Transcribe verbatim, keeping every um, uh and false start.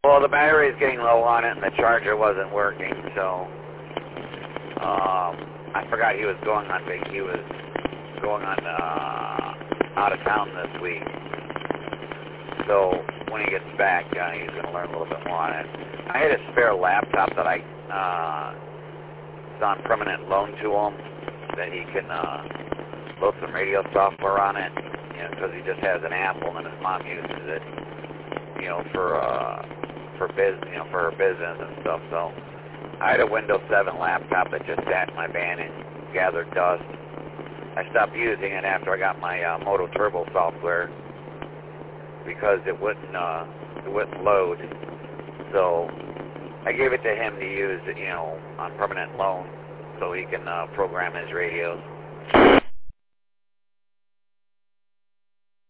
Well, the battery's getting low on it, and the charger wasn't working, so um, I forgot he was going on vac. He was going on uh, out of town this week. So when he gets back, uh, he's going to learn a little bit more on it. I had a spare laptop that I uh, it's on permanent loan to him that he can uh, load some radio software on it, you know, because he just has an Apple and his mom uses it, you know, for uh, for biz, you know, for her business and stuff. So I had a Windows seven laptop that just sat in my van and gathered dust. I stopped using it after I got my uh, Moto Turbo software because it wouldn't uh, it wouldn't load. So I gave it to him to use, you know, on permanent loan so he can uh, program his radios.